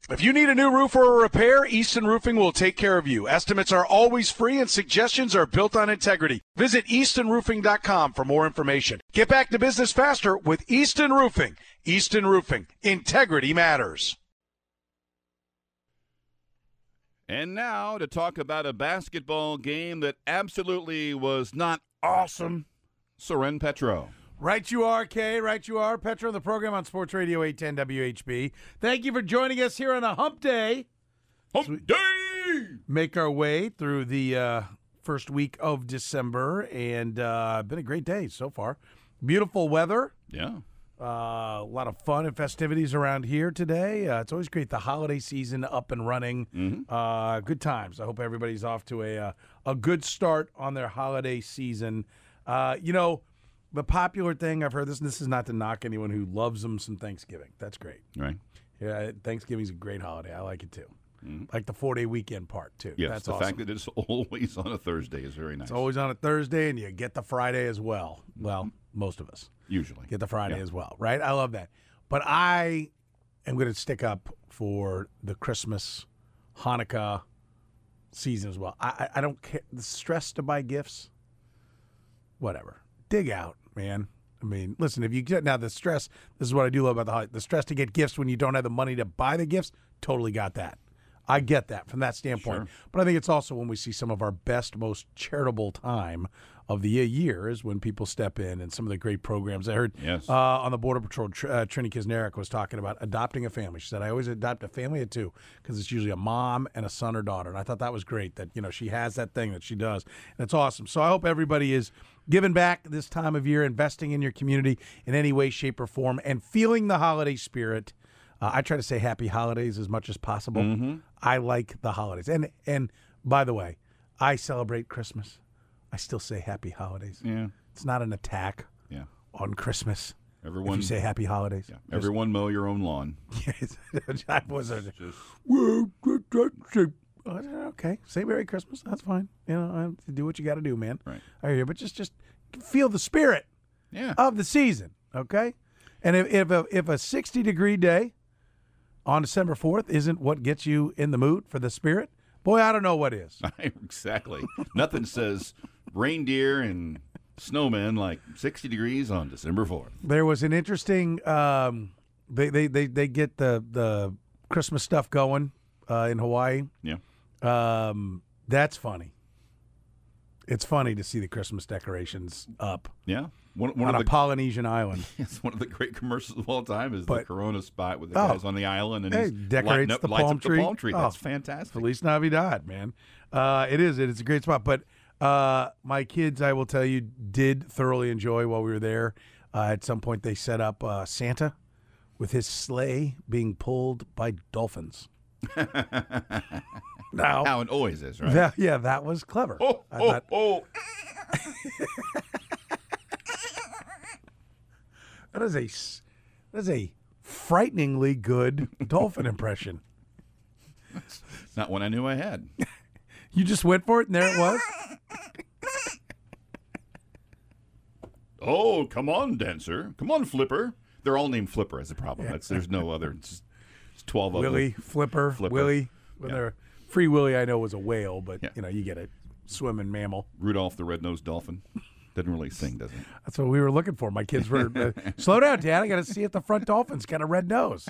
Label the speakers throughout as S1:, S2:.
S1: If you need a new roof or a repair, Easton Roofing will take care of you. Estimates are always free and suggestions are built on integrity. Visit eastonroofing.com for more information. Get back to business faster with Easton Roofing. Easton Roofing. Integrity matters.
S2: And now to talk about a basketball game that absolutely was not awesome, Soren Petro.
S3: Right you are, Kay. Right you are. Petro, the program on Sports Radio 810 WHB. Thank you for joining us here on a hump day.
S2: Hump day!
S3: Make our way through the first week of December, and been a great day so far. Beautiful weather.
S2: Yeah.
S3: A lot of fun and festivities around here today. It's always great. The holiday season up and running.
S2: Mm-hmm.
S3: Good times. I hope everybody's off to a good start on their holiday season. The popular thing I've heard this is not to knock anyone who loves them some Thanksgiving. That's great.
S2: Right.
S3: Yeah, Thanksgiving's a great holiday. I like it too.
S2: Mm-hmm.
S3: Like the 4-day weekend part too.
S2: Yes,
S3: that's
S2: the
S3: awesome.
S2: fact that it's always on a Thursday is very nice.
S3: It's always on a Thursday, and you get the Friday as well. Well, most of us
S2: Usually.
S3: get the Friday as well, right? I love that. But I am going to stick up for the Christmas, Hanukkah season as well. I don't care. The stress to buy gifts, whatever. Dig out, man. I mean, listen, if you get now the stress, this is what I do love about the holiday. The stress to get gifts when you don't have the money to buy the gifts, totally got that. I get that from that standpoint.
S2: Sure.
S3: But I think it's also when we see some of our best, most charitable time of the year is when people step in and some of the great programs. I heard on the Border Patrol, Trini Kisnarek was talking about adopting a family. She said, I always adopt a family of two because it's usually a mom and a son or daughter. And I thought that was great that, she has that thing that she does. And it's awesome. So I hope everybody is giving back this time of year, investing in your community in any way, shape, or form, and feeling the holiday spirit. I try to say happy holidays as much as possible.
S2: Mm-hmm.
S3: I like the holidays. And by the way, I celebrate Christmas. I still say happy holidays.
S2: Yeah.
S3: It's not an attack on Christmas.
S2: Everyone,
S3: if you say happy holidays.
S2: Yeah. Everyone mow your own lawn.
S3: Yes. I wasn't. Okay. Say Merry Christmas. That's fine. Do what you got to do, man.
S2: Right.
S3: I hear you. But just feel the spirit of the season, okay? And if a 60-degree day on December 4th isn't what gets you in the mood for the spirit, boy, I don't know what is.
S2: Exactly. Nothing says reindeer and snowmen like 60 degrees on December 4th.
S3: There was an interesting they get the Christmas stuff going in Hawaii.
S2: Yeah.
S3: That's funny. It's funny to see the Christmas decorations up.
S2: Yeah. One
S3: on
S2: of
S3: a Polynesian island.
S2: It's one of the great commercials of all time is the Corona spot with the guys on the island and
S3: he decorates
S2: lights
S3: the palm
S2: up the palm tree. That's fantastic.
S3: Feliz Navidad, man. It is. It's a great spot. But my kids, I will tell you, did thoroughly enjoy while we were there. At some point, they set up Santa with his sleigh being pulled by dolphins. Now,
S2: how it always is, right?
S3: That was clever. That is a frighteningly good dolphin impression.
S2: It's not one I knew I had.
S3: You just went for it, and there it was?
S2: Oh, come on, Dancer. Come on, Flipper. They're all named Flipper as a problem. There's no other. It's 12 of them.
S3: Willie, Flipper, Willie. Free Willy, I know, was a whale, but, you get a swimming mammal.
S2: Rudolph the red-nosed dolphin. Doesn't really sing, does it?
S3: That's what we were looking for. My kids were, slow down, Dad. I got to see if the front dolphin's got a red nose.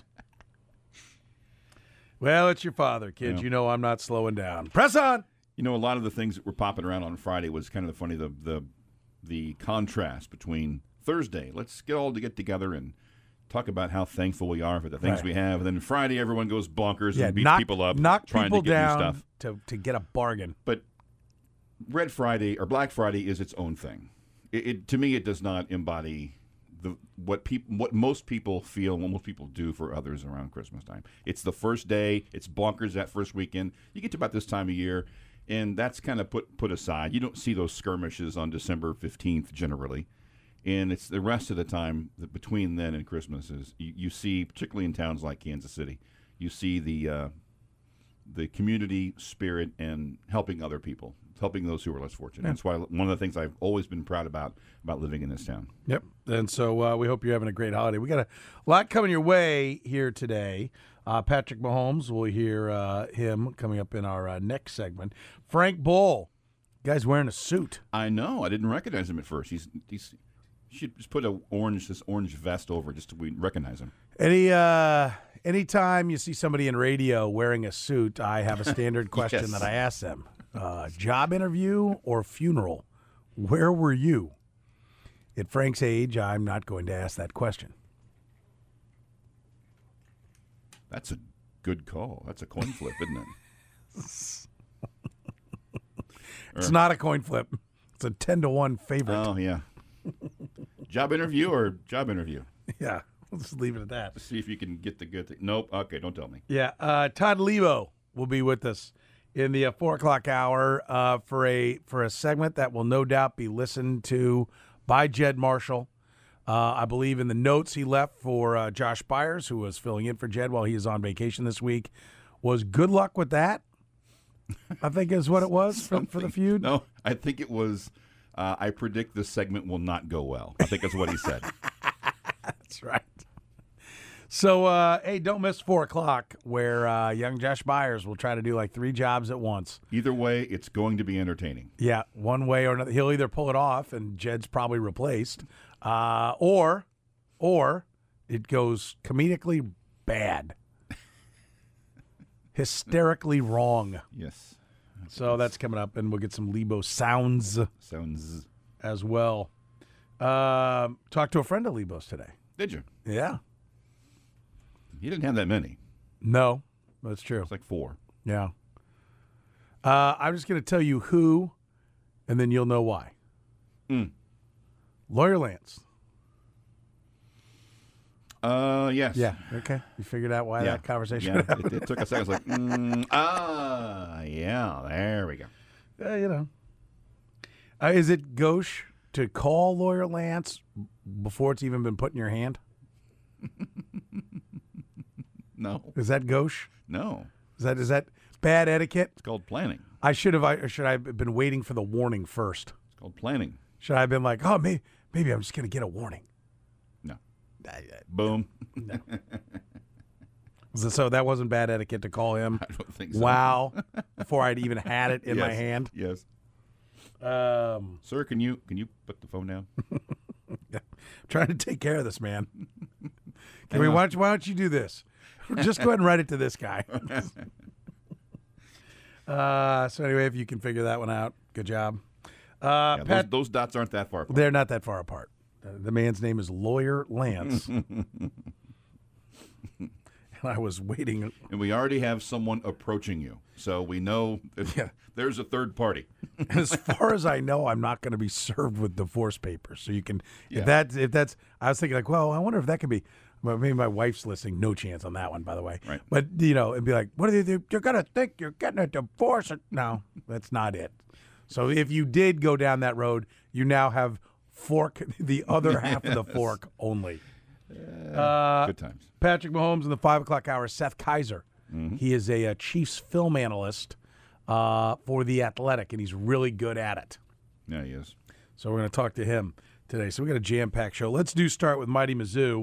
S3: Well, it's your father, kids.
S2: Yeah.
S3: You know I'm not slowing down. Press on.
S2: A lot of the things that were popping around on Friday was kind of funny, the contrast between Thursday. Let's get together and talk about how thankful we are for the things we have. And then Friday, everyone goes bonkers and beats people up, trying
S3: people
S2: to get
S3: down
S2: new stuff.
S3: To get a bargain.
S2: But Red Friday or Black Friday is its own thing. To me, it does not embody what most people feel, what most people do for others around Christmas time. It's the first day. It's bonkers that first weekend. You get to about this time of year, and that's kind of put aside. You don't see those skirmishes on December 15th generally. And it's the rest of the time between then and Christmas is you see, particularly in towns like Kansas City, you see the community spirit and helping other people, helping those who are less fortunate. That's why one of the things I've always been proud about living in this town.
S3: Yep. And so we hope you're having a great holiday. We got a lot coming your way here today. Patrick Mahomes, we'll hear him coming up in our next segment. Frank Bull, guy's wearing a suit.
S2: I know. I didn't recognize him at first. He should just put this orange vest over just so we recognize him.
S3: Anytime you see somebody in radio wearing a suit, I have a standard question
S2: Yes.
S3: that I ask them. Job interview or funeral? Where were you? At Frank's age, I'm not going to ask that question.
S2: That's a good call. That's a coin flip, isn't it?
S3: It's not a coin flip. It's a 10-1 favorite.
S2: Oh, yeah. Job interview or job interview?
S3: Yeah, let's leave it at that.
S2: See if you can get the good thing. Nope. Okay, don't tell me.
S3: Yeah, Todd Lebo will be with us in the 4 o'clock hour for a segment that will no doubt be listened to by Jed Marshall. I believe in the notes he left for Josh Byers, who was filling in for Jed while he is on vacation this week, was good luck with that, I think is what it was for the feud.
S2: No, I think it was, I predict this segment will not go well. I think that's what he said.
S3: That's right. So, hey, don't miss 4 o'clock where young Josh Byers will try to do like 3 jobs at once.
S2: Either way, it's going to be entertaining.
S3: Yeah, one way or another. He'll either pull it off and Jed's probably replaced, or it goes comedically bad. Hysterically wrong.
S2: Yes.
S3: So that's coming up, and we'll get some Lebo sounds as well. Talked to a friend of Lebo's today.
S2: Did you?
S3: Yeah.
S2: He didn't have that many.
S3: No, that's true.
S2: It's like 4.
S3: Yeah. I'm just going to tell you who, and then you'll know why. Lawyer Lance.
S2: Yes.
S3: Yeah. Okay. You figured out why that conversation happened.
S2: It took a second. I was like, yeah, there we go.
S3: You know. Is it gauche to call Lawyer Lance before it's even been put in your hand?
S2: No.
S3: Is that gauche?
S2: No.
S3: Is that bad etiquette?
S2: It's called planning.
S3: Should I have been waiting for the warning first?
S2: It's called planning.
S3: Should I have been like, oh, maybe I'm just going to get a warning?
S2: No. Boom.
S3: No. So that wasn't bad etiquette to call him?
S2: I don't think so.
S3: Wow. Before I'd even had it in my hand?
S2: Yes. Sir, can you put the phone down?
S3: I'm trying to take care of this, man. Why don't you do this? Just go ahead and write it to this guy. So anyway, if you can figure that one out, good job. Pat,
S2: those dots aren't that far apart.
S3: They're not that far apart. The man's name is Lawyer Lance. And I was waiting.
S2: And we already have someone approaching you. So we know that there's a third party.
S3: As far as I know, I'm not going to be served with divorce papers. So you can, if that's, I was thinking like, well, I wonder if that could be, maybe my wife's listening. No chance on that one, by the way.
S2: Right.
S3: But, it'd be like, what are they do? You're going to think you're getting a divorce. No, that's not it. So if you did go down that road, you now have the other half of the fork only.
S2: Good times.
S3: Patrick Mahomes in the 5 o'clock hour, Seth Kaiser.
S2: Mm-hmm.
S3: He is a Chiefs film analyst for The Athletic, and he's really good at it.
S2: Yeah, he is.
S3: So we're going to talk to him today. So we got a jam-packed show. Let's start with Mighty Mizzou.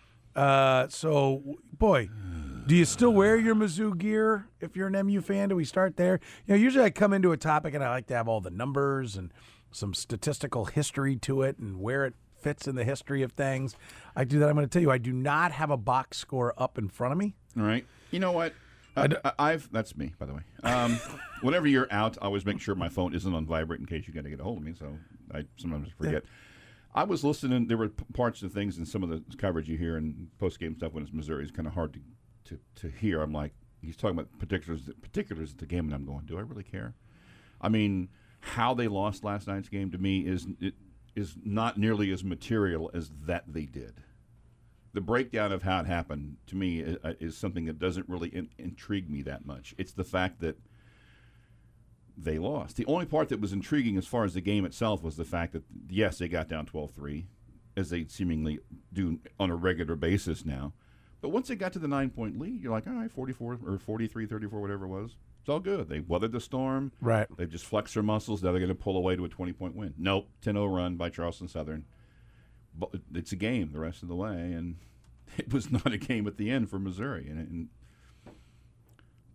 S3: Boy, do you still wear your Mizzou gear if you're an MU fan? Do we start there? Usually I come into a topic and I like to have all the numbers and some statistical history to it and where it fits in the history of things. I do that. I'm going to tell you, I do not have a box score up in front of me.
S2: All right. You know what? That's me, by the way. Whenever you're out, I always make sure my phone isn't on vibrate in case you got to get a hold of me. So I sometimes forget. Yeah. I was listening. There were parts of things in some of the coverage you hear in post-game stuff when it's Missouri. It's kind of hard to hear. I'm like, he's talking about particulars of the game, and I'm going, do I really care? I mean, how they lost last night's game to me is not nearly as material as that they did. The breakdown of how it happened to me is something that doesn't really intrigue me that much. It's the fact that they lost. The only part that was intriguing as far as the game itself was the fact that, yes, they got down 12-3, as they seemingly do on a regular basis now. But once they got to the 9-point lead, you're like, all right, 44 or 43, 34, whatever it was. It's all good. They weathered the storm.
S3: Right.
S2: They've just flexed their muscles. Now they're going to pull away to a 20-point win. Nope, 10-0 run by Charleston Southern. But it's a game the rest of the way, and it was not a game at the end for Missouri. And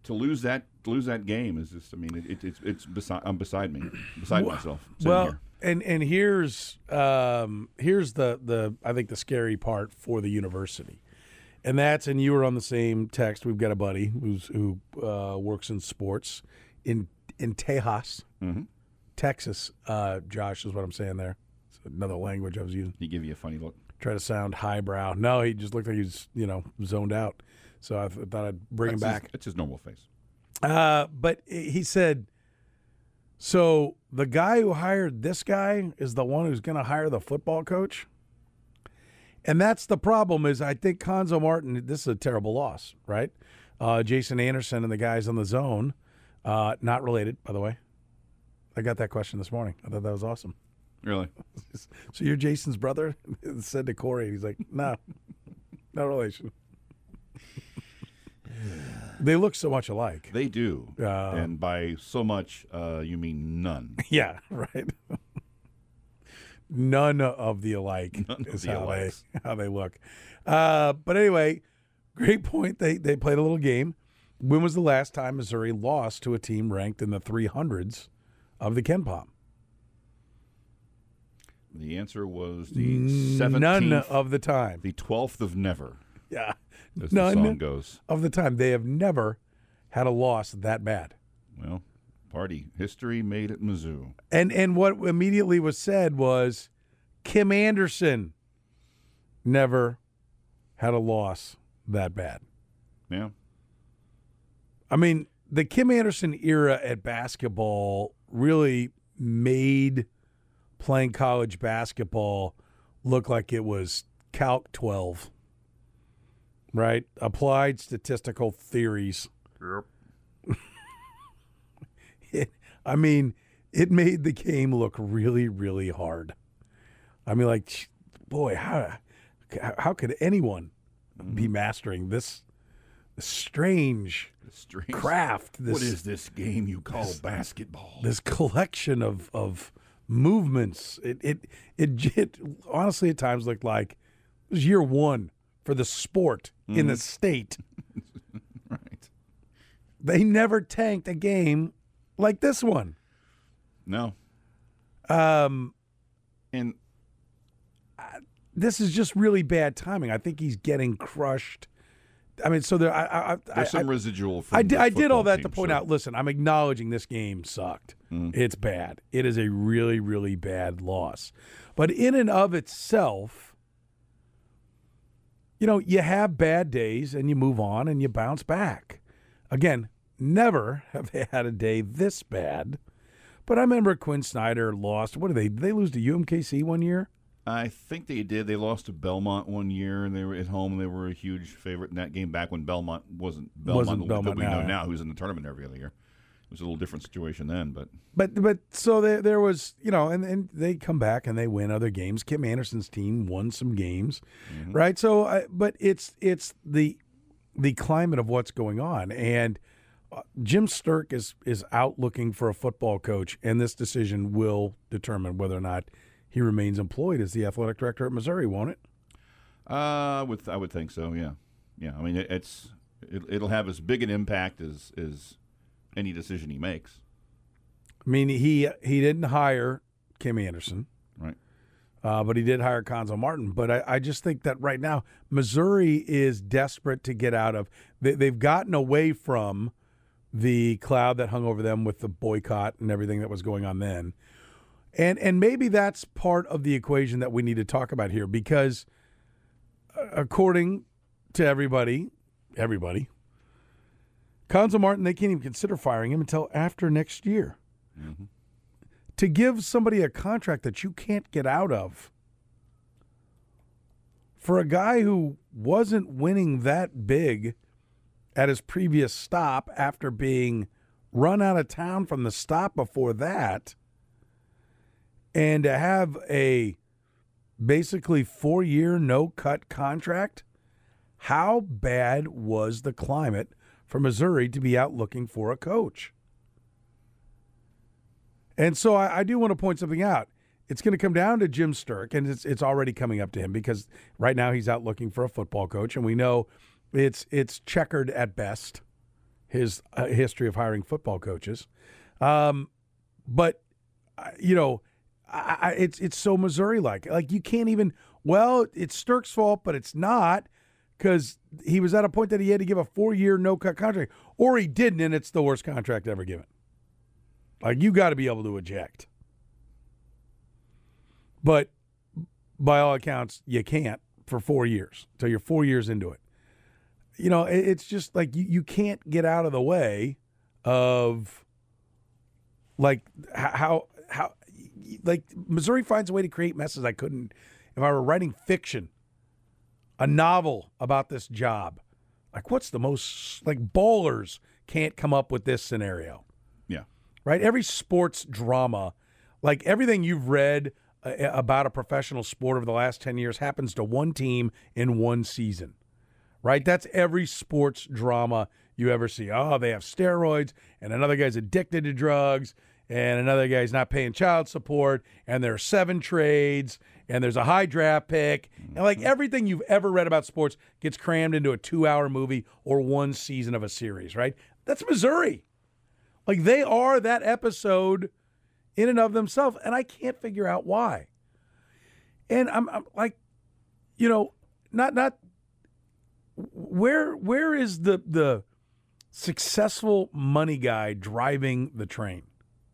S2: to lose that game is just. I mean, I'm beside myself.
S3: Well,
S2: here.
S3: and here's the I think the scary part for the university, and you were on the same text. We've got a buddy who works in sports in Tejas, Texas. Josh is what I'm saying there. It's another language I was using.
S2: He give you a funny look.
S3: Try to sound highbrow. No, he just looked like he was zoned out. So I thought I'd bring him back.
S2: It's his normal face.
S3: But he said, so the guy who hired this guy is the one who's going to hire the football coach? And that's the problem is I think Cuonzo Martin, this is a terrible loss, right? Jason Anderson and the guys on the zone, not related, by the way. I got that question this morning. I thought that was awesome.
S2: Really?
S3: So you're Jason's brother? Said to Corey. He's like, no relation. They look so much alike.
S2: They do. And by so much, you mean none.
S3: Yeah, right. None of the alike is how they look. But anyway, great point. They played a little game. When was the last time Missouri lost to a team ranked in the 300s of the KenPom?
S2: The answer was the 17th.
S3: None of the time.
S2: The 12th of never.
S3: Yeah.
S2: As the song goes.
S3: Of the time. They have never had a loss that bad.
S2: Well, party history made at Mizzou.
S3: And what immediately was said was Kim Anderson never had a loss that bad.
S2: Yeah.
S3: I mean, the Kim Anderson era at basketball really made playing college basketball look like it was Calc 12. Right? Applied statistical theories.
S2: Yep.
S3: It made the game look really, really hard. I mean, like, boy, how could anyone be mastering this strange craft?
S2: What is this game you call basketball?
S3: This collection of movements. It honestly at times looked like it was year one for the sport in the state.
S2: Right.
S3: They never tanked a game like this one.
S2: No. And
S3: this is just really bad timing. I think he's getting crushed. I mean, so
S2: there's some residual from
S3: I did all that
S2: team,
S3: to point out, listen, I'm acknowledging this game sucked. It's bad. It is a really, really bad loss. But in and of itself, you have bad days and you move on and you bounce back. Again, never have they had a day this bad. But I remember Quinn Snyder lost. What did they lose to UMKC one year?
S2: I think they did. They lost to Belmont one year, and they were at home. They were a huge favorite in that game back when Belmont wasn't Belmont that we know now, who's in the tournament every other year. It was a little different situation then,
S3: but so there was, and they come back and they win other games. Kim Anderson's team won some games, right? So, but it's the climate of what's going on, and Jim Sterk is out looking for a football coach, and this decision will determine whether or not he remains employed as the athletic director at Missouri, won't it?
S2: I would think so. Yeah. I mean, it'll have as big an impact as any decision he makes.
S3: I mean, he didn't hire Kim Anderson,
S2: right?
S3: But he did hire Cuonzo Martin. But I just think that right now Missouri is desperate to get out of. They've gotten away from the cloud that hung over them with the boycott and everything that was going on then. And maybe that's part of the equation that we need to talk about here, because according to everybody, Cuonzo Martin, they can't even consider firing him until after next year. Mm-hmm. To give somebody a contract that you can't get out of for a guy who wasn't winning that big at his previous stop after being run out of town from the stop before that, and to have a basically 4-year no-cut contract, how bad was the climate for Missouri to be out looking for a coach? And so I do want to point something out. It's going to come down to Jim Sterk, and it's already coming up to him, because right now he's out looking for a football coach, and we know it's checkered at best, his history of hiring football coaches. But it's so Missouri-like. Like, you can't even. Well, it's Stirk's fault, but it's not, because he was at a point that he had to give a 4-year no-cut contract, or he didn't, and it's the worst contract ever given. Like, you got to be able to eject. But by all accounts, you can't for 4 years until you're 4 years into it. It's just like you can't get out of the way of, like, how like, Missouri finds a way to create messes I couldn't if I were writing fiction, a novel about this job. Like, what's the most, like, Ballers can't come up with this scenario.
S2: Yeah.
S3: Right? Every sports drama, like everything you've read about a professional sport over the last 10 years happens to one team in one season. Right? That's every sports drama you ever see. Oh, they have steroids, and another guy's addicted to drugs, and another guy's not paying child support, and there are 7 trades, and there's a high draft pick. And, like, everything you've ever read about sports gets crammed into a 2-hour movie or one season of a series, right? That's Missouri. Like, they are that episode in and of themselves, and I can't figure out why. And I'm like, not where is the successful money guy driving the train?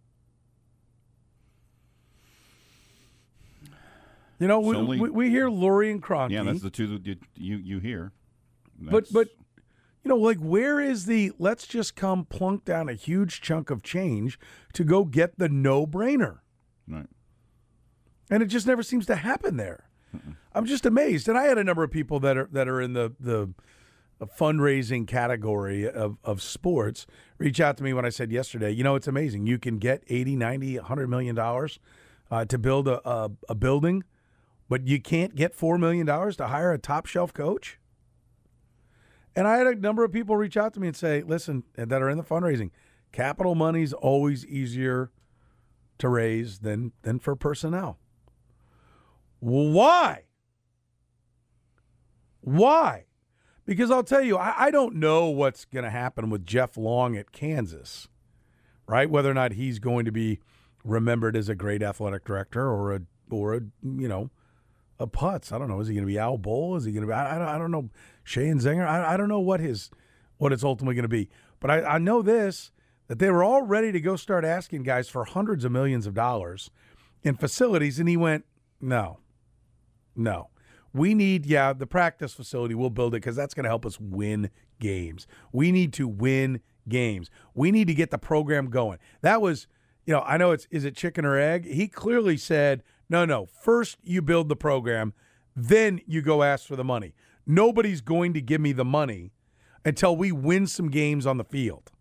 S3: We hear Lurie and Kroenke.
S2: Yeah, that's the two that you hear.
S3: But like, where is the let's just come plunk down a huge chunk of change to go get the no-brainer?
S2: Right.
S3: And it just never seems to happen there. I'm just amazed. And I had a number of people that are in the fundraising category of sports reach out to me when I said yesterday, it's amazing. You can get $80, $90, $100 million to build a building, but you can't get $4 million to hire a top-shelf coach? And I had a number of people reach out to me and say, listen, that are in the fundraising, capital money's always easier to raise than for personnel. Why? Why? Because I'll tell you, I don't know what's going to happen with Jeff Long at Kansas, right? Whether or not he's going to be remembered as a great athletic director or a putz. I don't know. Is he going to be Al Bowl? Is he going to be? I don't know. Shane Zenger. I don't know what it's ultimately going to be. But I know this, that they were all ready to go start asking guys for hundreds of millions of dollars in facilities, and he went, no. We need, the practice facility, we'll build it because that's going to help us win games. We need to win games. We need to get the program going. That was, I know is it chicken or egg? He clearly said, no, first you build the program, then you go ask for the money. Nobody's going to give me the money until we win some games on the field.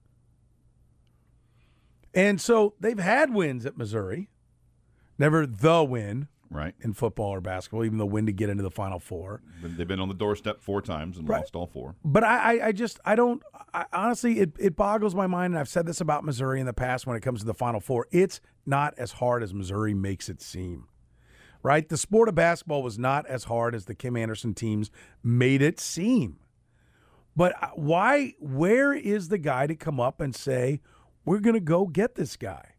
S3: And so they've had wins at Missouri, never the win.
S2: Right.
S3: In football or basketball, even the win to get into the Final Four.
S2: They've been on the doorstep 4 times and lost all 4.
S3: But I honestly, it boggles my mind, and I've said this about Missouri in the past when it comes to the Final Four. It's not as hard as Missouri makes it seem, right? The sport of basketball was not as hard as the Kim Anderson teams made it seem. But where is the guy to come up and say, we're going to go get this guy?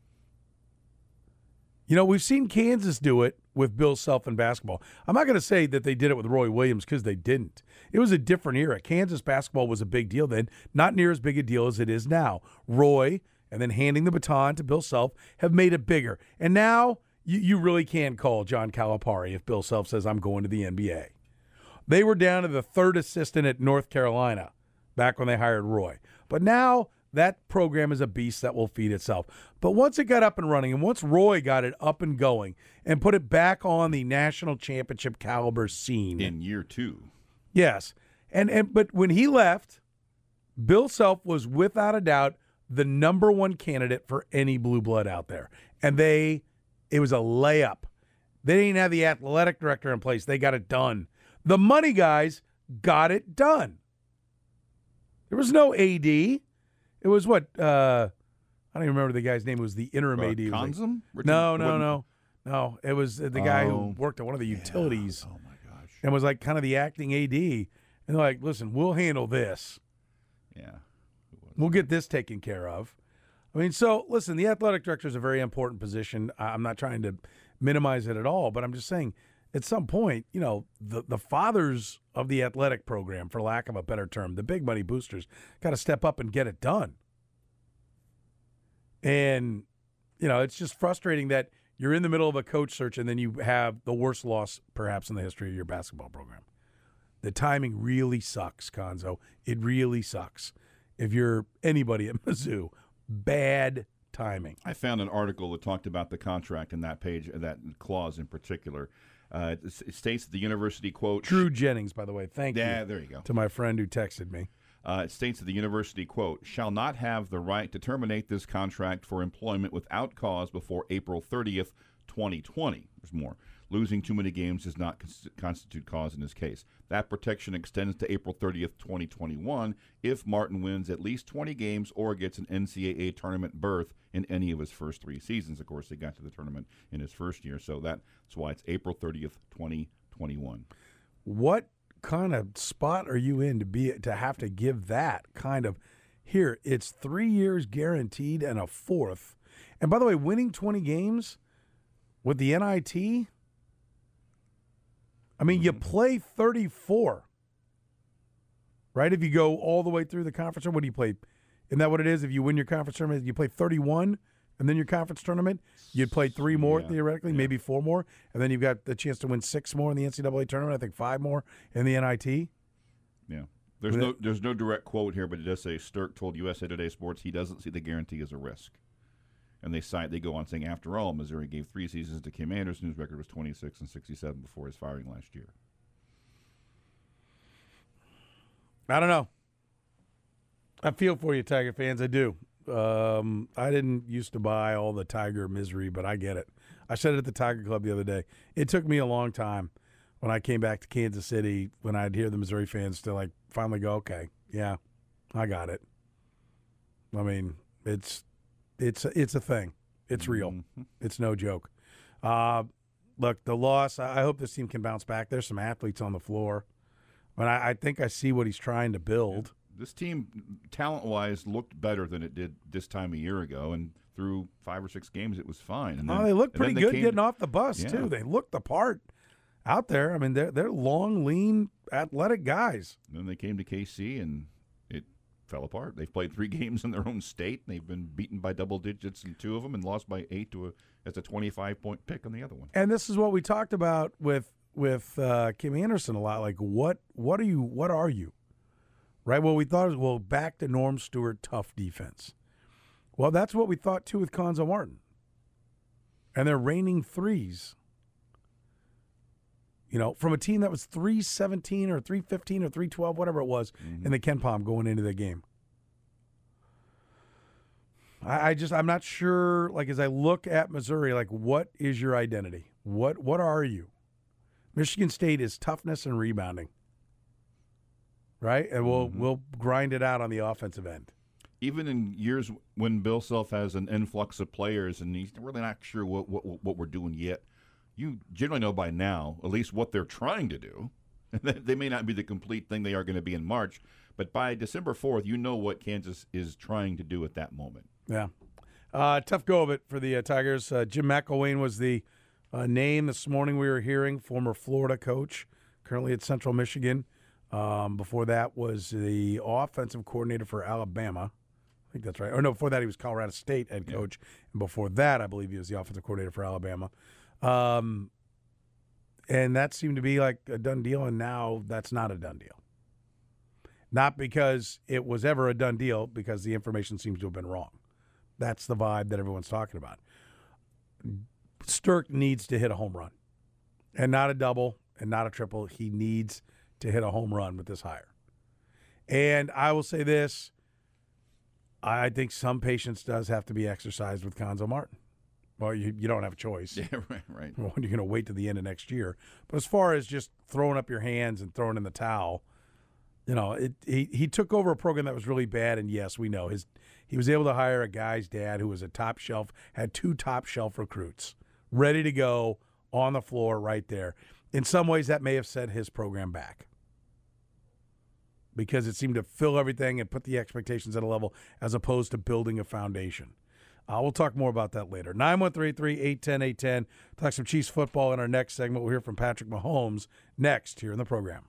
S3: We've seen Kansas do it with Bill Self in basketball. I'm not going to say that they did it with Roy Williams because they didn't. It was a different era. Kansas basketball was a big deal then, not near as big a deal as it is now. Roy, and then handing the baton to Bill Self, have made it bigger. And now you really can call John Calipari if Bill Self says, I'm going to the NBA. They were down to the 3rd assistant at North Carolina back when they hired Roy. But now that program is a beast that will feed itself. But once it got up and running, and once Roy got it up and going and put it back on the national championship caliber scene.
S2: In year 2.
S3: Yes. But when he left, Bill Self was without a doubt the number 1 candidate for any blue blood out there. And it was a layup. They didn't have the athletic director in place. They got it done. The money guys got it done. There was no AD. It was what? I don't even remember the guy's name. It was the interim AD.
S2: Consum?
S3: No. It was the guy who worked at one of the utilities.
S2: Oh, my gosh.
S3: And was like kind of the acting AD. And they're like, listen, we'll handle this.
S2: Yeah.
S3: We'll get this taken care of. I mean, so listen, the athletic director is a very important position. I'm not trying to minimize it at all, but I'm just saying at some point, the fathers of the athletic program, for lack of a better term, the big money boosters, got to step up and get it done. And, it's just frustrating that you're in the middle of a coach search and then you have the worst loss perhaps in the history of your basketball program. The timing really sucks, Conzo. It really sucks. If you're anybody at Mizzou, bad timing.
S2: I found an article that talked about the contract in that page, that clause in particular. It states that the university, quote...
S3: Drew Jennings, by the way. Thank you.
S2: Yeah, there you go.
S3: To my friend who texted me.
S2: It states that the university, quote, shall not have the right to terminate this contract for employment without cause before April 30th, 2020. There's more. Losing too many games does not constitute cause in this case. That protection extends to April 30th, 2021 if Martin wins at least 20 games or gets an NCAA tournament berth in any of his first 3 seasons. Of course, he got to the tournament in his first year, so that's why it's April 30th, 2021.
S3: What kind of spot are you in to have to give that kind of here? It's 3 years guaranteed and a 4th. And by the way, winning 20 games with the NIT, I mean, you play 34, right? If you go all the way through the conference, or what do you play? Isn't that what it is? If you win your conference tournament, you play 31, and then your conference tournament, you'd play 3 more theoretically, maybe 4 more, and then you've got the chance to win 6 more in the NCAA tournament. I think 5 more in the NIT.
S2: Yeah, there's no direct quote here, but it does say Stirk told USA Today Sports he doesn't see the guarantee as a risk. And they go on saying, after all, Missouri gave 3 seasons to Kim Anderson, whose record was 26-67 before his firing last year.
S3: I don't know. I feel for you, Tiger fans. I do. I didn't used to buy all the Tiger misery, but I get it. I said it at the Tiger Club the other day. It took me a long time when I came back to Kansas City, when I'd hear the Missouri fans to finally go, okay, yeah, I got it. I mean, it's a thing. It's real. Mm-hmm. It's no joke. Look, the loss, I hope this team can bounce back. There's some athletes on the floor. But I think I see what he's trying to build.
S2: Yeah. This team, talent-wise, looked better than it did this time a year ago. And through 5 or 6 games, it was fine. And
S3: they looked pretty good getting off the bus, too. They looked the part out there. I mean, they're long, lean, athletic guys.
S2: And then they came to KC, and it fell apart. They've played 3 games in their own state. They've been beaten by double digits in 2 of them and lost by 8 as a 25-point pick on the other one.
S3: And this is what we talked about with Kim Anderson a lot. Like, what are you? Right? Well, we thought it was, back to Norm Stewart, tough defense. Well, that's what we thought, too, with Cuonzo Martin. And they're raining threes. From a team that was 317 or 315 or 312, whatever it was, in the KenPom going into the game. I'm not sure, as I look at Missouri, what is your identity? What are you? Michigan State is toughness and rebounding. Right? And we'll grind it out on the offensive end.
S2: Even in years when Bill Self has an influx of players and he's really not sure what we're doing yet, you generally know by now at least what they're trying to do. They may not be the complete thing they are going to be in March, but by December 4th, you know what Kansas is trying to do at that moment.
S3: Yeah. Tough go of it for the Tigers. Jim McElwain was the name this morning we were hearing, former Florida coach, currently at Central Michigan. Before that was the offensive coordinator for Alabama. I think that's right. Or no, before that he was Colorado State head coach. Yeah. And before that, I believe he was the offensive coordinator for Alabama. And that seemed to be like a done deal, and now that's not a done deal. Not because it was ever a done deal, because the information seems to have been wrong. That's the vibe that everyone's talking about. Stirk needs to hit a home run. And not a double and not a triple. He needs to hit a home run with this hire. And I will say this, I think some patience does have to be exercised with Cuonzo Martin. Well, you don't have a choice.
S2: Yeah, right.
S3: Well, you're going to wait to the end of next year. But as far as just throwing up your hands and throwing in the towel, he took over a program that was really bad, and yes, we know he was able to hire a guy's dad who was a top shelf, had 2 top shelf recruits ready to go on the floor right there. In some ways, that may have set his program back. because it seemed to fill everything and put the expectations at a level as opposed to building a foundation. We'll talk more about that later. 913-810-810. Talk some Chiefs football in our next segment. We'll hear from Patrick Mahomes next here in the program.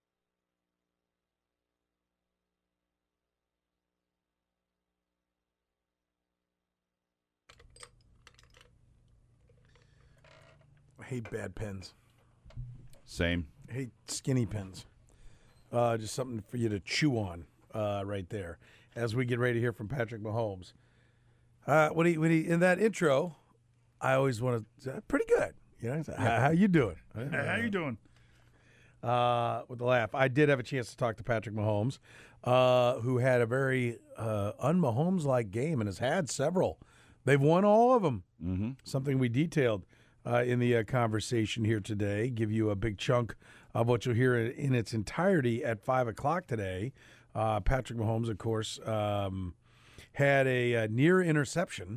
S3: I hate bad pens.
S2: Same.
S3: I hate skinny pens. Just something for you to chew on right there. As we get ready to hear from Patrick Mahomes. When he in that intro, I always want to pretty good. How you doing?
S4: How you doing?
S3: With the laugh. I did have a chance to talk to Patrick Mahomes, who had a very un-Mahomes-like game and has had several. They've won all of them.
S2: Mm-hmm.
S3: Something we detailed in the conversation here today. Give you a big chunk of what you'll hear in its entirety at 5 o'clock today. Patrick Mahomes, of course, had a near interception.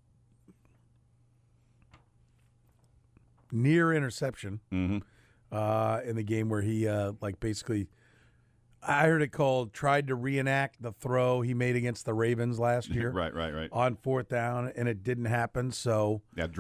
S2: Mm-hmm.
S3: In the game where he basically, I heard it called, tried to reenact the throw he made against the Ravens last year.
S2: Right.
S3: On 4th down, and it didn't happen. So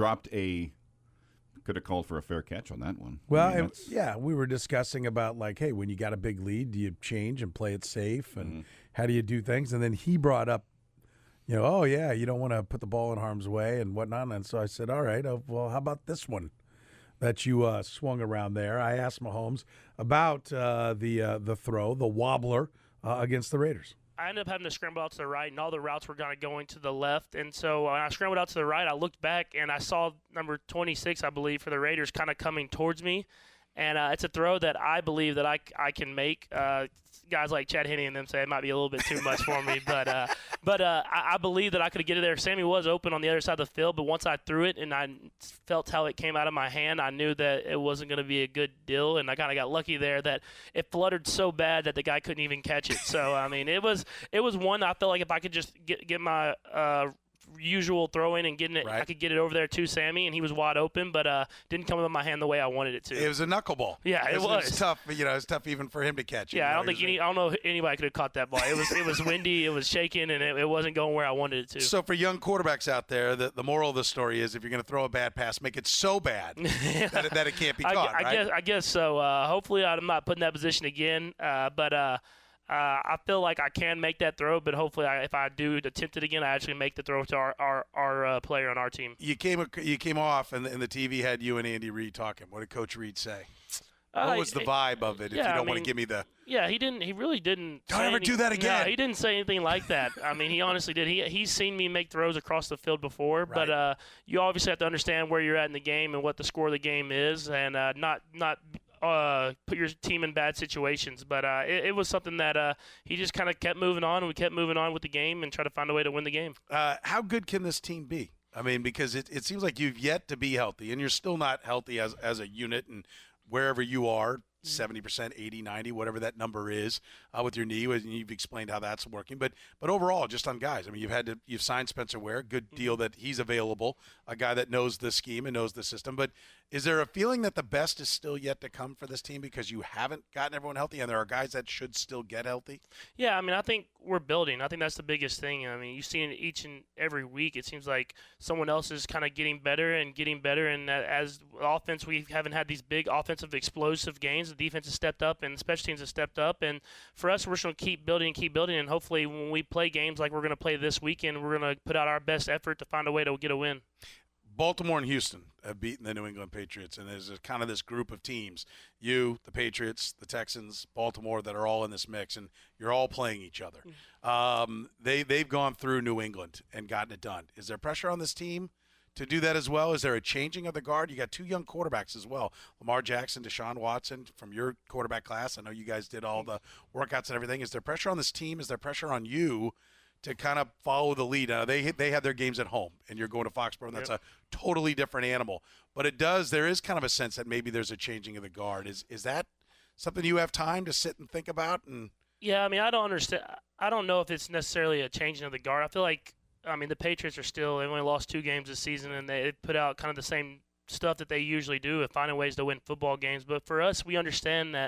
S2: could have called for a fair catch on that one.
S3: Well, we were discussing about hey, when you got a big lead, do you change and play it safe, and how do you do things? And then he brought up, you don't want to put the ball in harm's way and whatnot. And so I said, all right, well, how about this one that you swung around there? I asked Mahomes about the throw, the wobbler against the Raiders.
S5: I ended up having to scramble out to the right, and all the routes were kind of going to the left. And so when I scrambled out to the right, I looked back, and I saw number 26, I believe, for the Raiders kind of coming towards me. And it's a throw that I believe that I can make. Guys like Chad Henne and them say it might be a little bit too much for me. But I believe that I could get it there. Sammy was open on the other side of the field, but once I threw it and I felt how it came out of my hand, I knew that it wasn't going to be a good deal. And I kind of got lucky there that it fluttered so bad that the guy couldn't even catch it. So, I mean, it was one I felt like if I could just get my usual throw in and getting it, right, I could get it over there to Sammy, and he was wide open, but didn't come in my hand the way I wanted it to.
S1: It was a knuckleball.
S5: Yeah, it was.
S1: It's tough. It's tough even for him to catch it.
S5: Yeah, I don't know if anybody could have caught that ball. It was windy, it was shaking, and it wasn't going where I wanted it to.
S1: So for young quarterbacks out there, the moral of the story is if you're going to throw a bad pass, make it so bad that it can't be caught.
S5: I guess so. Hopefully, I'm not put in that position again. But I feel like I can make that throw, but hopefully, if I do attempt it again, I actually make the throw to our player on our team.
S1: You came off, and the TV had you and Andy Reid talking. What did Coach Reid say? What was the vibe of it? If you don't want to give me the
S5: he really didn't.
S1: Don't ever do that again.
S5: No, he didn't say anything like that. I mean, he honestly did. He's seen me make throws across the field before, right, but you obviously have to understand where you're at in the game and what the score of the game is, and not put your team in bad situations. But it was something that he just kind of kept moving on, and we kept moving on with the game and try to find a way to win the game.
S1: How good can this team be? I mean, because it seems like you've yet to be healthy, and you're still not healthy as a unit, and wherever you are, 70%, 80, 90, whatever that number is, with your knee, and you've explained how that's working. But overall, just on guys, I mean, you've signed Spencer Ware, good deal that he's available, a guy that knows the scheme and knows the system. But is there a feeling that the best is still yet to come for this team because you haven't gotten everyone healthy, and there are guys that should still get healthy?
S5: Yeah, I mean, I think we're building. I think that's the biggest thing. I mean, you see it each and every week. It seems like someone else is kind of getting better, and as offense, we haven't had these big offensive explosive gains. The defense has stepped up, and special teams have stepped up. And for us, we're just going to keep building, and hopefully when we play games like we're going to play this weekend, we're going to put out our best effort to find a way to get a win.
S1: Baltimore and Houston have beaten the New England Patriots, and there's kind of this group of teams, you, the Patriots, the Texans, Baltimore, that are all in this mix, and you're all playing each other. They've gone through New England and gotten it done. Is there pressure on this team to do that as well? Is there a changing of the guard? You got two young quarterbacks as well, Lamar Jackson, Deshaun Watson, from your quarterback class. I know you guys did all the workouts and everything. Is there pressure on this team? Is there pressure on you to kind of follow the lead? They have their games at home, and you're going to Foxborough, and that's a totally different animal. But there is kind of a sense that maybe there's a changing of the guard. Is that something you have time to sit and think about? And
S5: yeah, I mean, I don't understand. I don't know if it's necessarily a changing of the guard. I feel like, I mean, the Patriots are still, they've only lost 2 games this season, and they put out kind of the same stuff that they usually do of finding ways to win football games. But for us, we understand that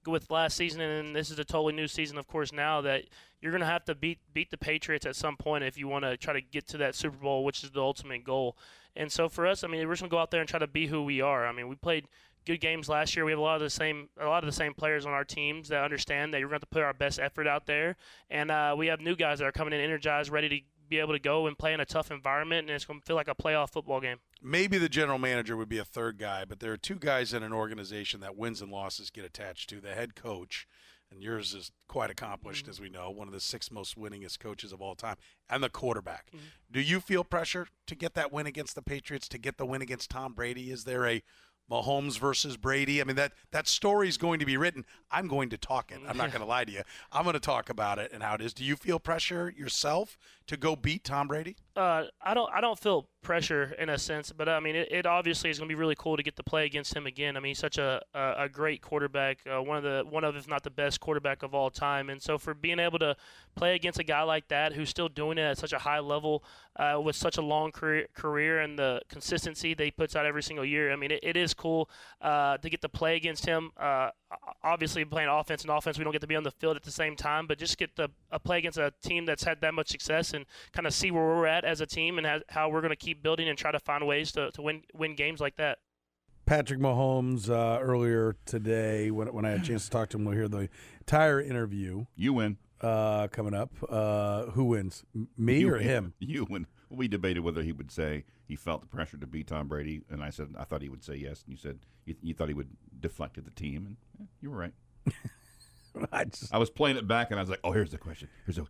S5: with last season, and this is a totally new season, of course, now that you're going to have to beat the Patriots at some point if you want to try to get to that Super Bowl, which is the ultimate goal. And so for us, I mean, we're just going to go out there and try to be who we are. I mean, we played good games last year. We have a lot of the same players on our teams that understand that you're going to have to put our best effort out there. And we have new guys that are coming in energized, ready to be able to go and play in a tough environment, and it's going to feel like a playoff football game.
S1: Maybe the general manager would be a third guy, but there are two guys in an organization that wins and losses get attached to: the head coach, and yours is quite accomplished, as we know, one of the 6 most winningest coaches of all time, and the quarterback. Do you feel pressure to get that win against the Patriots, to get the win against Tom Brady? Is there a Mahomes versus Brady? I mean, that story is going to be written. I'm going to talk it. I'm not going to lie to you. I'm going to talk about it and how it is. Do you feel pressure yourself to go beat Tom Brady?
S5: I don't feel pressure in a sense, but I mean, it obviously is going to be really cool to get to play against him again. I mean, he's such a great quarterback, one of if not the best quarterback of all time. And so for being able to play against a guy like that who's still doing it at such a high level with such a long career and the consistency that he puts out every single year, I mean, it is cool to get to play against him. Obviously, playing offense, we don't get to be on the field at the same time, but just get to play against a team that's had that much success and kind of see where we're at as a team and how we're going to keep building and try to find ways to win games like that.
S3: Patrick Mahomes earlier today, when I had a chance to talk to him, we'll hear the entire interview.
S2: You win.
S3: Coming up. Who wins, me or him?
S2: You win. We debated whether he would say he felt the pressure to beat Tom Brady, and I said I thought he would say yes, and you said you thought he would deflect at the team, and you were right. I was playing it back, and I was like, oh, here's the question.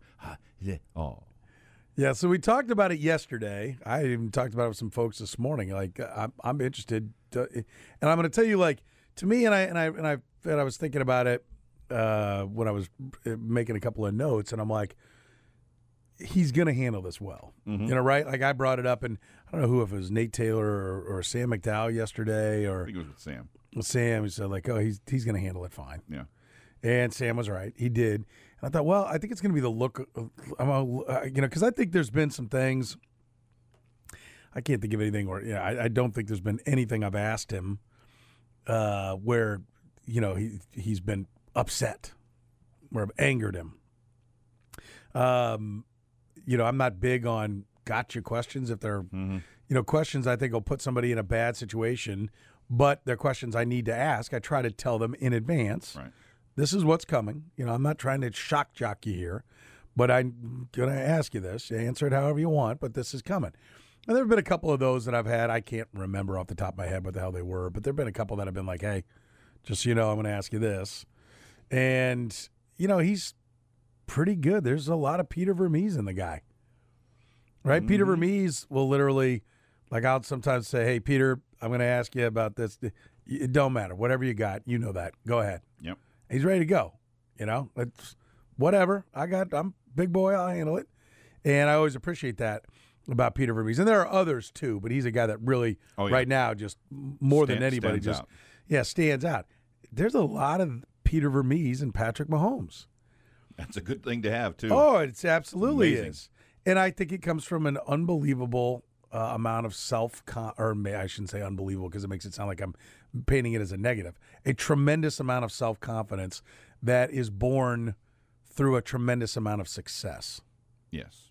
S3: Yeah, so we talked about it yesterday. I even talked about it with some folks this morning. Like, I'm interested, and I'm going to tell you, like, to me, and I was thinking about it when I was making a couple of notes, and I'm like, he's going to handle this well, right? Like, I brought it up, and I don't know if it was Nate Taylor or Sam McDowell yesterday, or
S2: I think it was with Sam.
S3: Sam, he said, like, oh, he's going to handle it fine.
S2: Yeah,
S3: and Sam was right. He did. I thought, well, I think it's going to be the look, because I think there's been some things. I can't think of anything I don't think there's been anything I've asked him where, he's been upset, where I've angered him. I'm not big on gotcha questions. If they're, questions I think will put somebody in a bad situation, but they're questions I need to ask. I try to tell them in advance.
S2: Right.
S3: This is what's coming. I'm not trying to shock jock you here, but I'm going to ask you this. Answer it however you want, but this is coming. And there have been a couple of those that I've had. I can't remember off the top of my head what the hell they were, but there have been a couple that have been like, hey, just so you know, I'm going to ask you this. And, he's pretty good. There's a lot of Peter Vermees in the guy, right? Mm-hmm. Peter Vermees will literally, like, I'll sometimes say, hey, Peter, I'm going to ask you about this. It don't matter. Whatever you got, you know that. Go ahead.
S2: Yep.
S3: He's ready to go. It's whatever. I'm big boy. I'll handle it. And I always appreciate that about Peter Vermees. And there are others too, but he's a guy that really, right now, just more than anybody, stands out. There's a lot of Peter Vermees and Patrick Mahomes.
S2: That's a good thing to have too.
S3: Oh, it's absolutely is. And I think it comes from an unbelievable amount of I shouldn't say unbelievable because it makes it sound like I'm painting it as a negative. A tremendous amount of self-confidence that is born through a tremendous amount of success.
S2: Yes.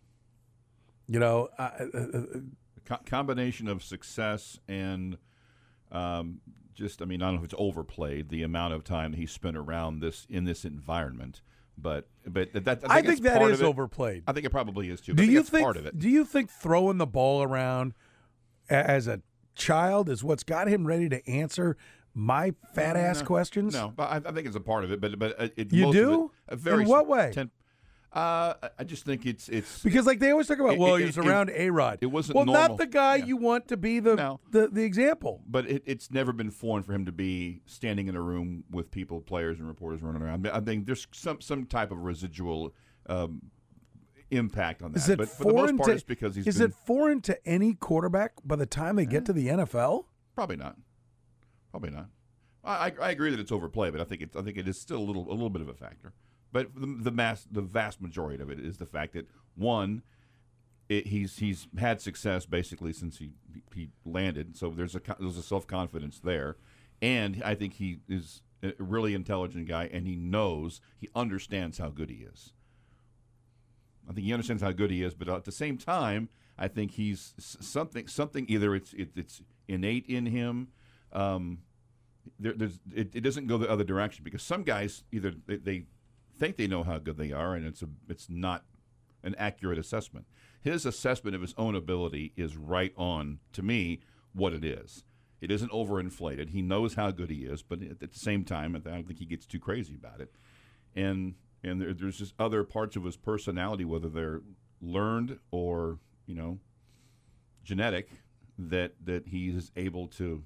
S2: Combination of success and I don't know if it's overplayed, the amount of time he spent around in this environment. But I think
S3: that is overplayed.
S2: I think it probably is too. Do you think part of it?
S3: Do you think throwing the ball around as a child is what's got him ready to answer my fat ass questions?
S2: No, I think it's a part of it. But
S3: you do? In what way?
S2: I just think it's
S3: because like they always talk about. He was around A-Rod.
S2: It wasn't
S3: normal.
S2: Not
S3: the guy you want to be the example.
S2: But it's never been foreign for him to be standing in a room with people, players and reporters running around. I think there's some type of residual impact on that.
S3: Is it
S2: but for the most part, it's because he's.
S3: Is it foreign to any quarterback by the time they get to the NFL?
S2: Probably not. I agree that it's overplayed, but I think it is still a little bit of a factor. But the vast majority of it is the fact that one, he's had success basically since he landed, so there's a self-confidence there, and I think he is a really intelligent guy, and he understands how good he is. I think he understands how good he is, but at the same time, I think he's something. Either it's innate in him. It doesn't go the other direction, because some guys either they think they know how good they are, and it's not an accurate assessment. His assessment of his own ability is right on, to me, what it is. It isn't overinflated. He knows how good he is, but at the same time, I don't think he gets too crazy about it. And there's just other parts of his personality, whether they're learned or genetic, that he is able to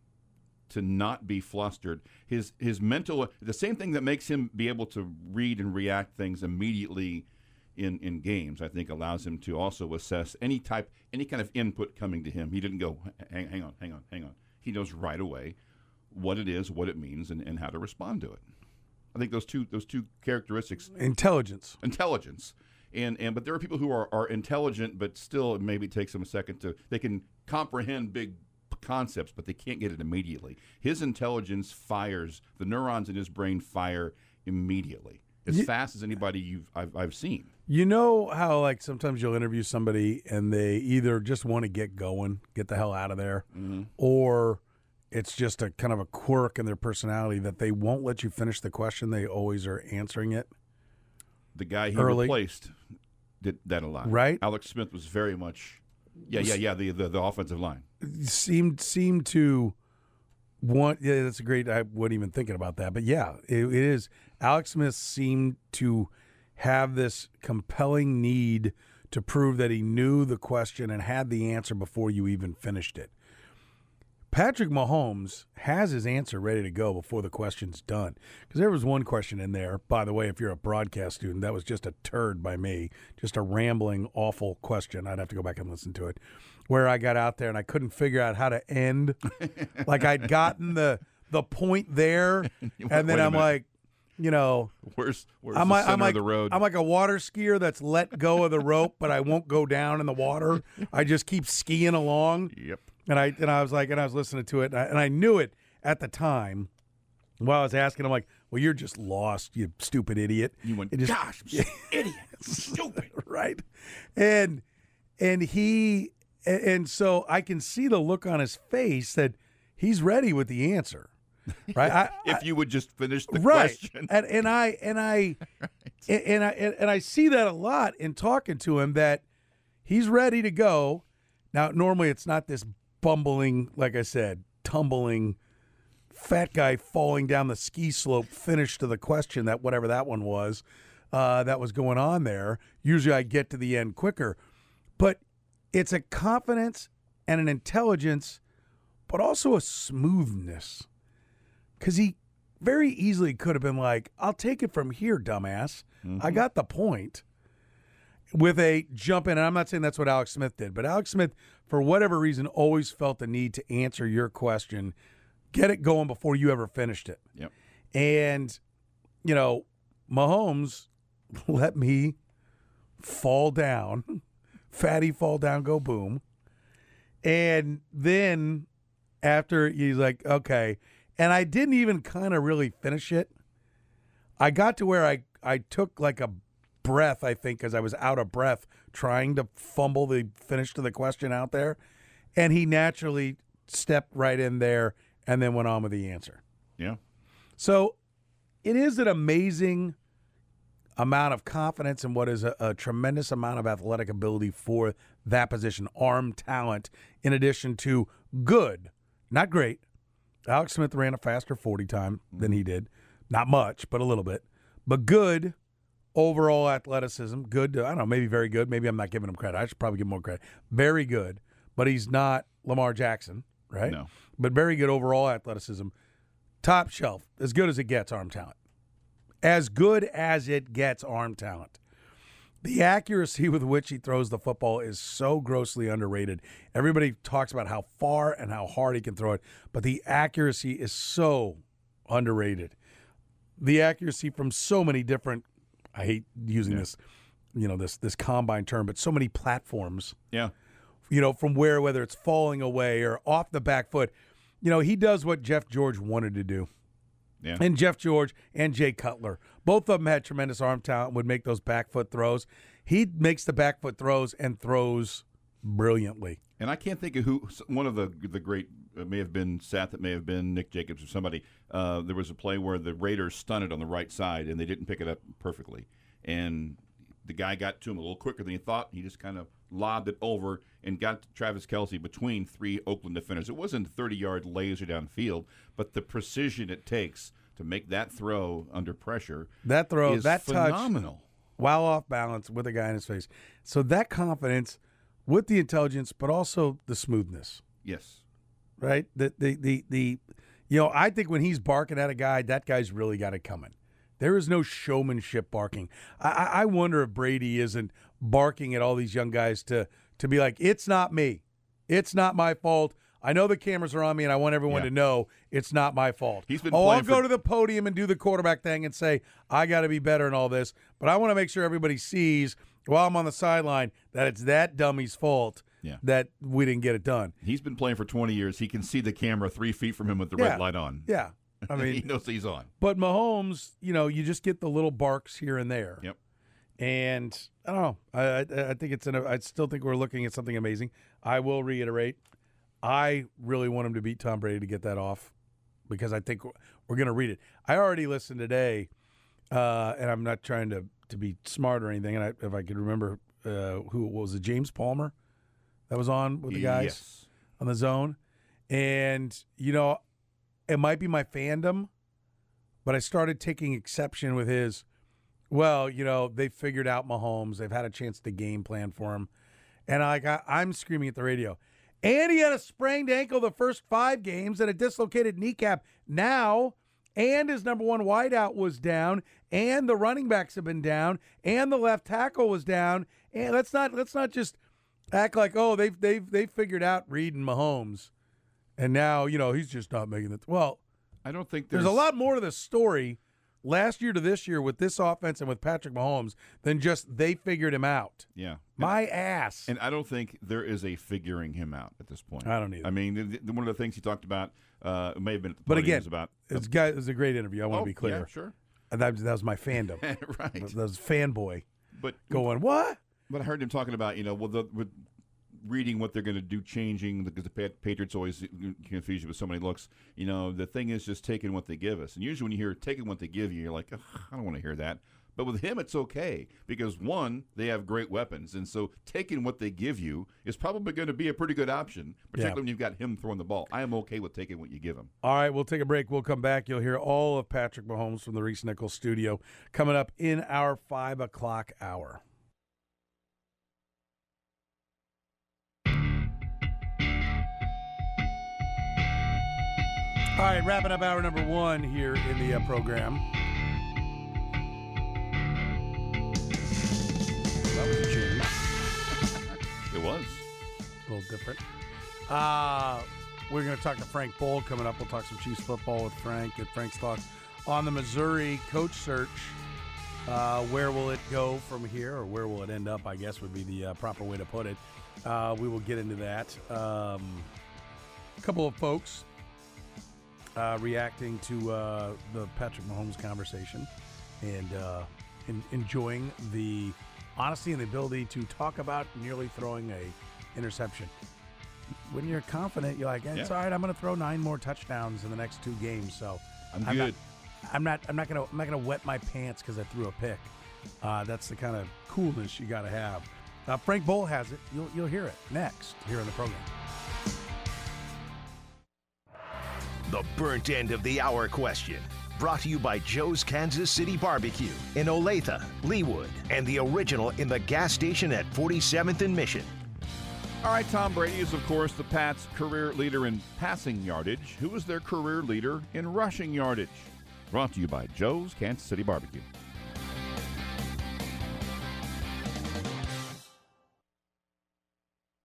S2: not be flustered. His mental, the same thing that makes him be able to read and react things immediately in games, I think allows him to also assess any kind of input coming to him. He didn't go, hang on. He knows right away what it is, what it means, and how to respond to it. I think those two characteristics.
S3: Intelligence.
S2: But there are people who are intelligent, but still it maybe takes them a second they can comprehend big concepts, but they can't get it immediately. His intelligence fires, the neurons in his brain fire immediately, as fast as anybody I've seen.
S3: You know how, like, sometimes you'll interview somebody and they either just want to get going, get the hell out of there, or it's just a kind of a quirk in their personality that they won't let you finish the question. They always are answering it.
S2: The guy he
S3: early.
S2: Replaced did that a lot.
S3: Right?
S2: Alex Smith was very much, the offensive line.
S3: Seemed to want, that's a great, I wasn't even thinking about that, but yeah, it is. Alex Smith seemed to have this compelling need to prove that he knew the question and had the answer before you even finished it. Patrick Mahomes has his answer ready to go before the question's done. Because there was one question in there, by the way, if you're a broadcast student, that was just a turd by me, just a rambling, awful question. I'd have to go back and listen to it, where I got out there and I couldn't figure out how to end. Like, I'd gotten the point there, and then I'm like,
S2: where's the center of the road?
S3: I'm like a water skier that's let go of the rope, but I won't go down in the water. I just keep skiing along.
S2: Yep.
S3: And I was listening to it, and I knew it at the time. While I was asking, I'm like, "Well, you're just lost, you stupid idiot."
S2: You went, "Gosh, idiot, stupid."
S3: Right? And so I can see the look on his face that he's ready with the answer. Right?
S2: If you would just finish the
S3: right.
S2: question.
S3: And I see that a lot in talking to him, that he's ready to go. Now, normally it's not this bumbling, like I said, tumbling fat guy falling down the ski slope finish to the question, that whatever that one was, that was going on there. Usually I get to the end quicker. But it's a confidence and an intelligence, but also a smoothness. Because he very easily could have been like, "I'll take it from here, dumbass. I got the point." With a jump in, and I'm not saying that's what Alex Smith did, but Alex Smith, for whatever reason, always felt the need to answer your question, get it going before you ever finished it.
S2: Yep.
S3: And, Mahomes let me fall down, fatty fall down, go boom. And then after, he's like, okay. And I didn't even kind of really finish it. I got to where I took like a breath, I think, because I was out of breath trying to fumble the finish to the question out there. And he naturally stepped right in there and then went on with the answer.
S2: Yeah.
S3: So it is an amazing amount of confidence in what is a tremendous amount of athletic ability for that position, arm talent, in addition to good, not great. Alex Smith ran a faster 40 time than he did. Not much, but a little bit. But good overall athleticism, good, I don't know, maybe very good. Maybe I'm not giving him credit. I should probably give him more credit. Very good, but he's not Lamar Jackson, right?
S2: No.
S3: But very good overall athleticism. Top shelf, as good as it gets arm talent. As good as it gets arm talent. The accuracy with which he throws the football is so grossly underrated. Everybody talks about how far and how hard he can throw it, but the accuracy is so underrated. The accuracy from so many different, I hate using this, this combine term, but so many platforms.
S2: Yeah.
S3: From whether it's falling away or off the back foot. He does what Jeff George wanted to do.
S2: Yeah.
S3: And Jeff George and Jay Cutler. Both of them had tremendous arm talent, would make those back foot throws. He makes the back foot throws and throws brilliantly.
S2: And I can't think of who, one of the great, it may have been Seth, it may have been Nick Jacobs or somebody. There was a play where the Raiders stunned it on the right side, and they didn't pick it up perfectly. And the guy got to him a little quicker than he thought. He just kind of lobbed it over and got Travis Kelce between 3 Oakland defenders. It wasn't a 30-yard laser downfield, but the precision it takes to make that throw under pressure
S3: that throw,
S2: is
S3: that
S2: phenomenal.
S3: Touch, while off balance with a guy in his face. So that confidence with the intelligence, but also the smoothness.
S2: Yes.
S3: Right? I think when he's barking at a guy, that guy's really got it coming. There is no showmanship barking. I wonder if Brady isn't barking at all these young guys to be like, it's not me. It's not my fault. I know the cameras are on me, and I want everyone to know it's not my fault.
S2: He's been
S3: I'll go to the podium and do the quarterback thing and say, I got to be better in all this, but I want to make sure everybody sees while I'm on the sideline that it's that dummy's fault that we didn't get it done.
S2: He's been playing for 20 years. He can see the camera 3 feet from him with the red light on.
S3: Yeah. I mean,
S2: he knows he's on.
S3: But Mahomes, you just get the little barks here and there.
S2: Yep.
S3: And I don't know. I think I still think we're looking at something amazing. I will reiterate, I really want him to beat Tom Brady to get that off because I think we're going to read it. I already listened today, and I'm not trying to be smart or anything. And if I could remember who was it, James Palmer that was on with the guys on the Zone, and it might be my fandom, but I started taking exception with his, they figured out Mahomes. They've had a chance to game plan for him. And I'm screaming at the radio. And he had a sprained ankle the first 5 games and a dislocated kneecap now. And his number 1 wideout was down. And the running backs have been down. And the left tackle was down. And let's not just act like, they've figured out Reed and Mahomes. And now, he's just not making it. Well,
S2: I don't think
S3: there's a lot more to the story last year to this year with this offense and with Patrick Mahomes than just they figured him out.
S2: Yeah.
S3: My ass.
S2: And I don't think there is a figuring him out at this point.
S3: I don't either.
S2: I mean, one of the things he talked about, it may have been at the podium,
S3: but again,
S2: was about.
S3: It was a great interview. I want to be clear.
S2: Yeah, sure.
S3: That was my fandom.
S2: Right.
S3: That was fanboy.
S2: But
S3: going, what?
S2: But I heard him talking about, with reading what they're going to do, changing, because the Patriots always confuse you with so many looks. The thing is just taking what they give us. And usually when you hear taking what they give you, you're like, I don't want to hear that. But with him, it's okay because, one, they have great weapons. And so taking what they give you is probably going to be a pretty good option, particularly when you've got him throwing the ball. I am okay with taking what you give him.
S3: All right, we'll take a break. We'll come back. You'll hear all of Patrick Mahomes from the Reese Nichols studio coming up in our 5 o'clock hour. All right, wrapping up hour number 1 here in the program. That was a change.
S2: It was.
S3: A little different. We're going to talk to Frank Bowl coming up. We'll talk some Chiefs football with Frank, get Frank's thoughts on the Missouri coach search. Where will it go from here, or where will it end up, I guess would be the proper way to put it. We will get into that. A couple of folks reacting to the Patrick Mahomes conversation and enjoying the honesty and the ability to talk about nearly throwing a interception. When you're confident, you're like, it's all right. I'm going to throw 9 more touchdowns in the next 2 games. So
S2: I'm good.
S3: I'm not gonna wet my pants because I threw a pick. That's the kind of coolness you got to have. Frank Bowl has it. You'll hear it next here in the program.
S4: The burnt end of the hour question. Brought to you by Joe's Kansas City Barbecue in Olathe, Leawood, and the original in the gas station at 47th and Mission.
S2: All right, Tom Brady is, of course, the Pats' career leader in passing yardage. Who is their career leader in rushing yardage? Brought to you by Joe's Kansas City Barbecue.